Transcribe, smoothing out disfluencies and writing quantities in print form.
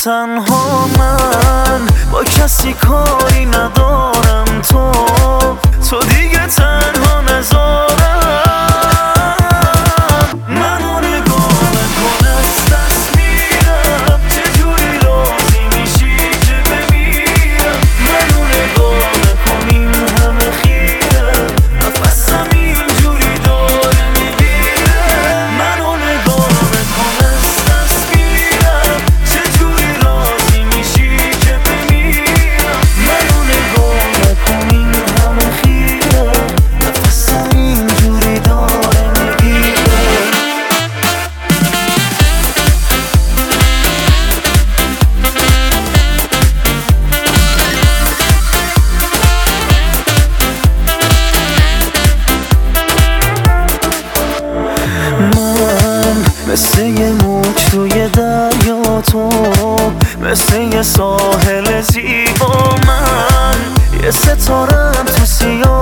تنها من با کسی کاری ندارم، تو دیگه تنها نذارم. منو نگاه نکن از دست میرم، چجوری راضی میشی که بمیرم. منو نگاه نکن این همه خیره، نفسم اینجوری داره میگیره. منو نگاه نکن از دست میرم، چجوری راضی میشی که بمیرم. منو نگاه نکن این همه خیره، نفسم اینجوری داره میگیره. من مثل یه موج توی دریا، تو مثل یه ساحل زیبا. من یه ستارم تو سیاه